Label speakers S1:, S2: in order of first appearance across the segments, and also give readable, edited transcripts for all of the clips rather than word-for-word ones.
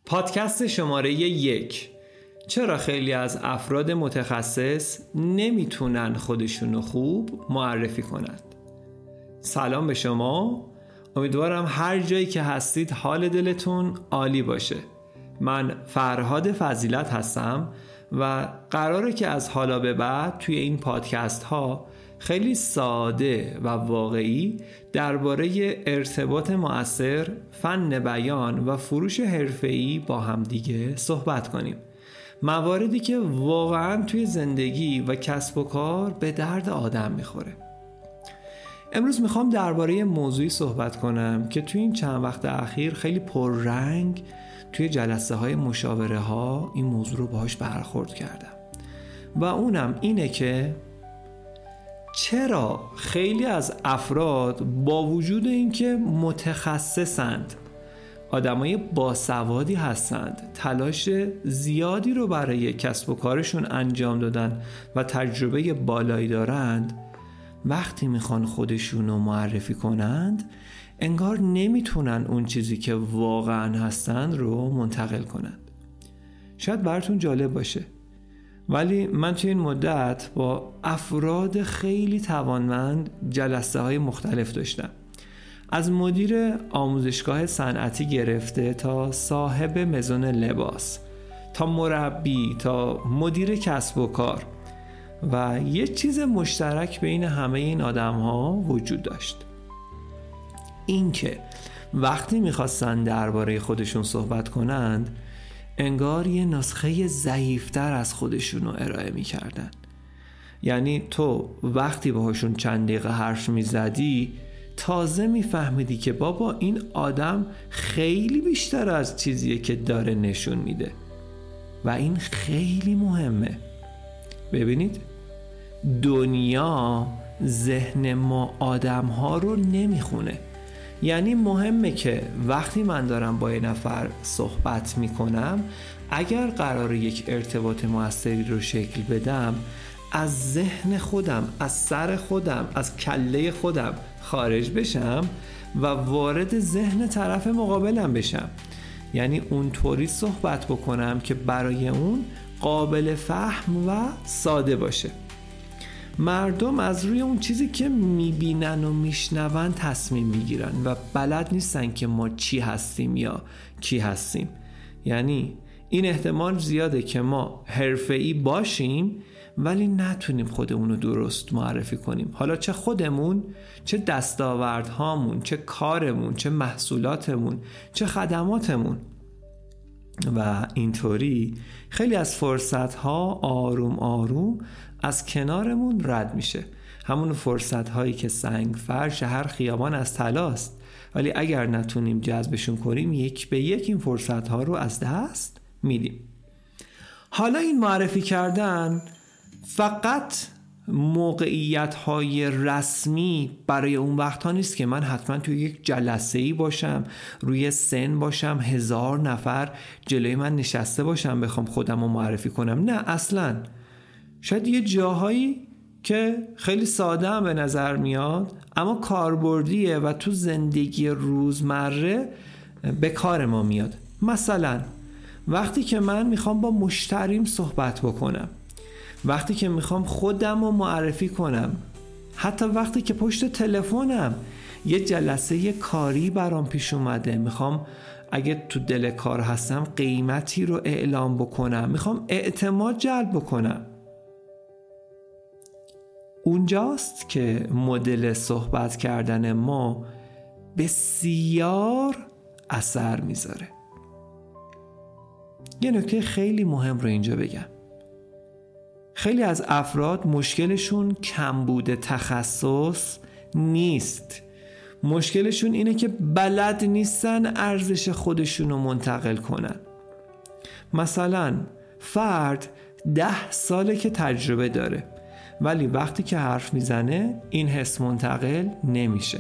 S1: پادکست شماره 1. چرا خیلی از افراد متخصص نمیتونن خودشونو خوب معرفی کنند؟ سلام به شما، امیدوارم هر جایی که هستید حال دلتون عالی باشه. من فرهاد فضیلت هستم و قراره که از حالا به بعد توی این پادکست ها خیلی ساده و واقعی درباره ارتباط مؤثر، فن بیان و فروش حرفه‌ای با همدیگه صحبت کنیم. مواردی که واقعاً توی زندگی و کسب و کار به درد آدم میخوره. امروز میخوام درباره موضوعی صحبت کنم که توی این چند وقت اخیر خیلی پررنگ توی جلسه های مشاوره ها این موضوع رو باهاش برخورد کردم و اونم اینه که چرا خیلی از افراد با وجود اینکه متخصصند، آدمای باسوادی هستند، تلاش زیادی رو برای کسب و کارشون انجام دادن و تجربه بالایی دارند، وقتی میخوان خودشونو معرفی کنند انگار نمیتونن اون چیزی که واقعا هستند رو منتقل کنند. شاید براتون جالب باشه، ولی من توی این مدت با افراد خیلی توانمند جلسه های مختلف داشتم، از مدیر آموزشگاه صنعتی گرفته تا صاحب مزون لباس، تا مربی، تا مدیر کسب و کار، و یه چیز مشترک بین همه این آدم ها وجود داشت، این که وقتی میخواستن درباره خودشون صحبت کنند انگار یه نسخه ضعیفتر از خودشونو ارائه میکردن. یعنی تو وقتی باهاشون چند دقیقه حرف میزدی تازه میفهمیدی که بابا این آدم خیلی بیشتر از چیزیه که داره نشون میده و این خیلی مهمه. ببینید، دنیا ذهن ما آدم ها رو نمیخونه. یعنی مهمه که وقتی من دارم با یه نفر صحبت میکنم، اگر قراره یک ارتباط موثری رو شکل بدم، از ذهن خودم، از سر خودم، از کله خودم خارج بشم و وارد ذهن طرف مقابلم بشم. یعنی اونطوری صحبت بکنم که برای اون قابل فهم و ساده باشه. مردم از روی اون چیزی که میبینن و میشنون تصمیم میگیرن و بلد نیستن که ما چی هستیم یا کی هستیم. یعنی این احتمال زیاده که ما حرفه‌ای باشیم ولی نتونیم خودمون رو درست معرفی کنیم، حالا چه خودمون، چه دستاوردهامون، چه کارمون، چه محصولاتمون، چه خدماتمون. و اینطوری خیلی از فرصت‌ها آروم آروم از کنارمون رد میشه. همون فرصت‌هایی که سنگ فرش هر خیابان از طلاست، ولی اگر نتونیم جذبشون کنیم یک به یک این فرصت‌ها رو از دست میدیم. حالا این معرفی کردن فقط موقعیت‌های رسمی برای اون وقت‌ها نیست که من حتما توی یک جلسه‌ای باشم، روی سن باشم، 1000 نفر جلوی من نشسته باشم بخوام خودم رو معرفی کنم. نه اصلاً. شاید یه جاهایی که خیلی ساده هم به نظر میاد اما کاربردیه و تو زندگی روزمره به کار ما میاد. مثلا وقتی که من میخوام با مشتریم صحبت بکنم، وقتی که میخوام خودم رو معرفی کنم، حتی وقتی که پشت تلفنم یه جلسه کاری برام پیش اومده، میخوام اگه تو دل کار هستم قیمتی رو اعلام بکنم، میخوام اعتماد جلب بکنم، اونجاست که مدل صحبت کردن ما بسیار اثر میذاره. یه نکته خیلی مهم رو اینجا بگم. خیلی از افراد مشکلشون کمبود تخصص نیست، مشکلشون اینه که بلد نیستن ارزش خودشون رو منتقل کنن. مثلا فرد 10 ساله که تجربه داره ولی وقتی که حرف میزنه این حس منتقل نمیشه.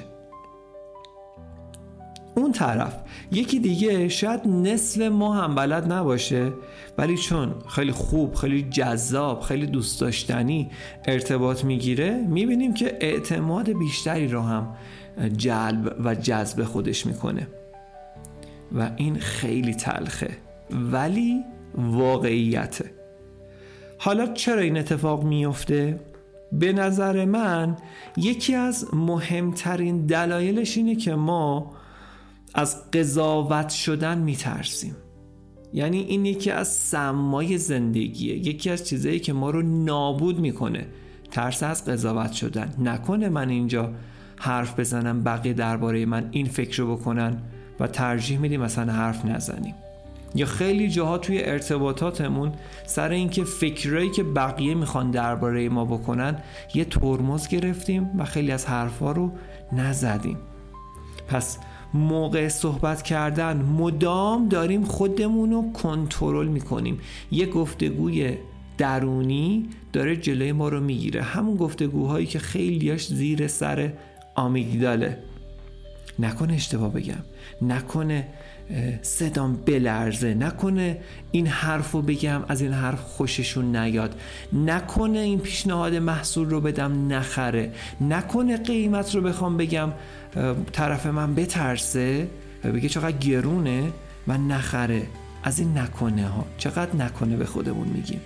S1: اون طرف یکی دیگه شاید نصف ما هم بلد نباشه ولی چون خیلی خوب، خیلی جذاب، خیلی دوست داشتنی ارتباط میگیره، میبینیم که اعتماد بیشتری رو هم جلب و جذب خودش میکنه و این خیلی تلخه. ولی واقعیته. حالا چرا این اتفاق میفته؟ به نظر من یکی از مهمترین دلایلش اینه که ما از قضاوت شدن میترسیم. یعنی این یکی از سمای زندگیه، یکی از چیزایی که ما رو نابود میکنه، ترس از قضاوت شدن. نکنه من اینجا حرف بزنم بقیه درباره من این فکر رو بکنن و ترجیح میدیم مثلا حرف نزنیم. یا خیلی جاها توی ارتباطاتمون سر اینکه فکرایی که بقیه میخوان درباره ما بکنن یه ترمز گرفتیم و خیلی از حرفا رو نزدیم. پس موقع صحبت کردن مدام داریم خودمون رو کنترل میکنیم. یه گفتگوی درونی داره جلوی ما رو میگیره، همون گفتگوهایی که خیلیاش زیر سر آمیگداله. نکنه اشتباه بگم، نکنه صدام بلرزه، نکنه این حرفو بگم از این حرف خوششون نیاد، نکنه این پیشنهاد محصول رو بدم نخره، نکنه قیمت رو بخوام بگم طرف من بترسه و بگه چقدر گرونه و نخره. از این نکنه ها چقدر نکنه به خودمون میگیم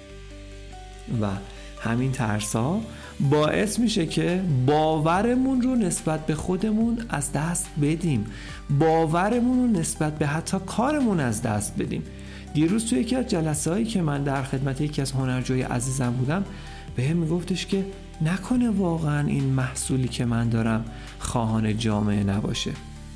S1: و همین ترسا باعث میشه که باورمون رو نسبت به خودمون از دست بدیم، باورمون رو نسبت به حتی کارمون از دست بدیم. دیروز توی یکی از جلسه‌هایی که من در خدمت یکی از هنرجوی عزیزم بودم بهم میگفتش که نکنه واقعا این محصولی که من دارم خواهان جامعه نباشه.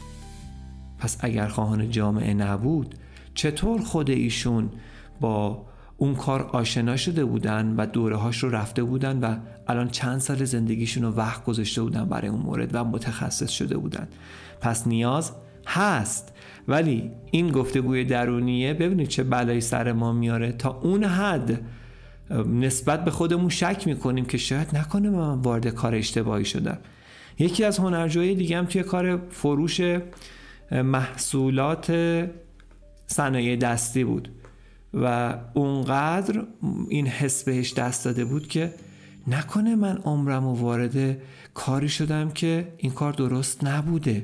S1: پس اگر خواهان جامعه نبود چطور خود ایشون با اون کار آشنا شده بودن و دوره هاش رو رفته بودن و الان چند سال زندگیشون رو وقت گذاشته بودن برای اون مورد و متخصص شده بودن. پس نیاز هست، ولی این گفتگوی درونیه ببینید چه بلایی سر ما میاره. تا اون حد نسبت به خودمون شک میکنیم که شاید نکنه من وارد کار اشتباهی شدم. یکی از هنرجوی دیگه هم توی کار فروش محصولات صنایع دستی بود و اونقدر این حس بهش دست داده بود که نکنه من عمرمو وارد کاری شدم که این کار درست نبوده.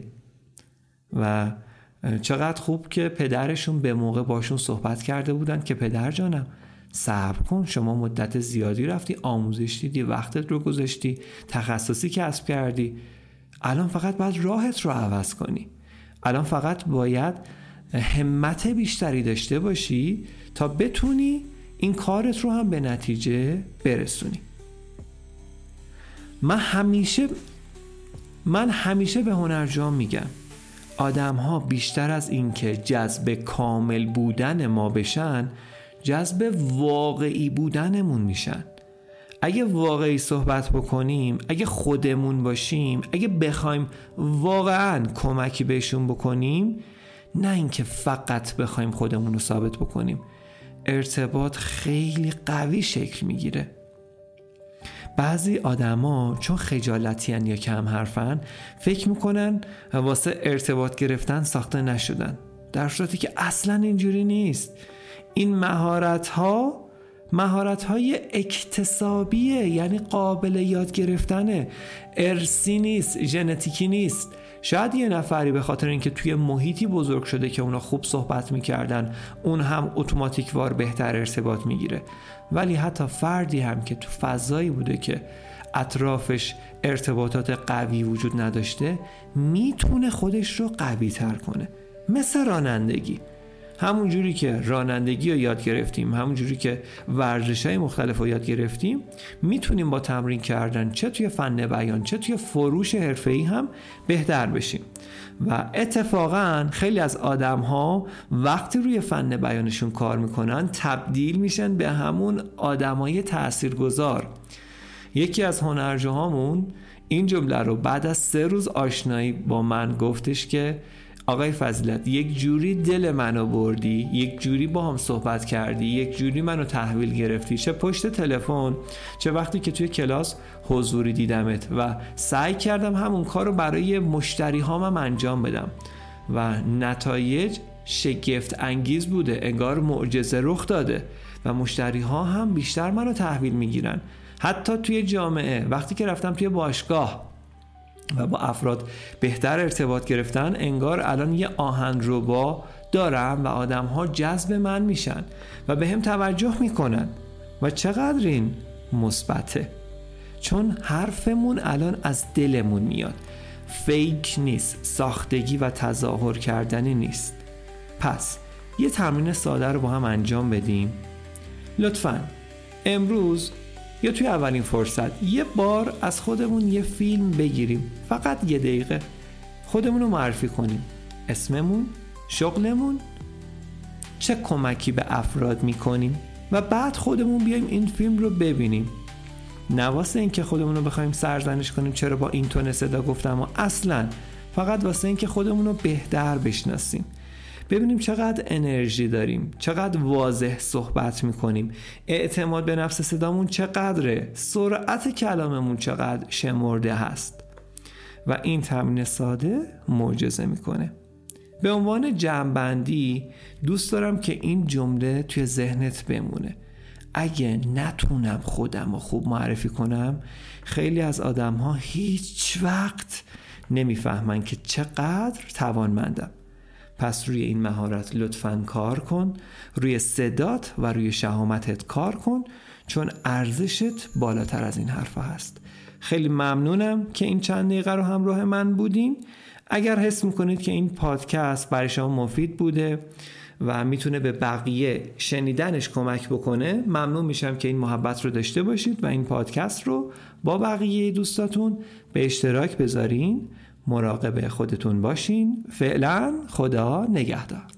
S1: و چقدر خوب که پدرشون به موقع باشون صحبت کرده بودن که پدر جانم صبر کن، شما مدت زیادی رفتی آموزش دیدی، وقتت رو گذاشتی، تخصصی کسب کردی، الان فقط باید راهت رو عوض کنی، الان فقط باید همت بیشتری داشته باشی تا بتونی این کارت رو هم به نتیجه برسونی. من همیشه به هنرجوام میگم آدم ها بیشتر از این که جذب کامل بودن ما بشن جذب واقعی بودنمون میشن. اگه واقعی صحبت بکنیم، اگه خودمون باشیم، اگه بخوایم واقعا کمکی بهشون بکنیم، نه اینکه فقط بخوایم خودمون رو ثابت بکنیم، ارتباط خیلی قوی شکل میگیره. بعضی آدما چون خجالتیان یا کم حرفن فکر میکنن واسه ارتباط گرفتن ساخته نشدن، در صورتی که اصلا اینجوری نیست. این مهارت‌های اکتسابیه، یعنی قابل یاد گرفتنه، ارثی نیست، ژنتیکی نیست. شاید یه نفری به خاطر اینکه توی محیطی بزرگ شده که اونا خوب صحبت میکردن اون هم اتوماتیک وار بهتر ارتباط میگیره، ولی حتی فردی هم که تو فضایی بوده که اطرافش ارتباطات قوی وجود نداشته میتونه خودش رو قوی تر کنه. مثل رانندگی، همون جوری که رانندگی رو یاد گرفتیم، همون جوری که ورزش‌های مختلف رو یاد گرفتیم، میتونیم با تمرین کردن چه توی فن بیان چه توی فروش حرفه‌ای هم بهتر بشیم. و اتفاقا خیلی از آدم‌ها وقتی روی فن بیانشون کار میکنن تبدیل میشن به همون آدمای تاثیرگذار. یکی از هنرجوهامون این جمله رو بعد از 3 روز آشنایی با من گفتش که آقای فضیلت یک جوری دل منو بردی، یک جوری با هم صحبت کردی، یک جوری منو تحویل گرفتی، چه پشت تلفن چه وقتی که توی کلاس حضوری دیدمت و سعی کردم همون کار رو برای مشتری هامم انجام بدم و نتایج شگفت انگیز بوده، انگار معجزه رخ داده و مشتری ها هم بیشتر منو تحویل میگیرن. حتی توی جامعه وقتی که رفتم توی باشگاه و با افراد بهتر ارتباط گرفتن، انگار الان یه آهنربا دارم و آدم ها جذب من میشن و به هم توجه میکنن و چقدر این مثبته، چون حرفمون الان از دلمون میاد، فیک نیست، ساختگی و تظاهر کردنی نیست. پس یه تمرین ساده رو با هم انجام بدیم. لطفاً امروز یا توی اولین فرصت یه بار از خودمون یه فیلم بگیریم، فقط 1 دقیقه خودمون رو معرفی کنیم، اسممون، شغلمون، چه کمکی به افراد میکنیم و بعد خودمون بیایم این فیلم رو ببینیم. نه واسه این که خودمون رو بخوایم سرزنش کنیم چرا با این تون صدا گفتم و اصلا، فقط واسه این که خودمون رو بهتر بشناسیم، ببینیم چقدر انرژی داریم، چقدر واضح صحبت میکنیم، اعتماد به نفس صدامون چقدره، سرعت کلاممون چقدر شمرده هست. و این تمرین ساده معجزه میکنه. به عنوان جمع‌بندی دوست دارم که این جمله توی ذهنت بمونه: اگه نتونم خودم رو خوب معرفی کنم، خیلی از آدم ها هیچ وقت نمیفهمن که چقدر توانمندم. پس روی این مهارت لطفاً کار کن، روی صدات و روی شهامتت کار کن، چون ارزشت بالاتر از این حرفا هست. خیلی ممنونم که این چند دقیقه رو همراه من بودین. اگر حس میکنید که این پادکست برای شما مفید بوده و میتونه به بقیه شنیدنش کمک بکنه، ممنون میشم که این محبت رو داشته باشید و این پادکست رو با بقیه دوستاتون به اشتراک بذارین. مراقب خودتون باشین. فعلا خدا نگهدار.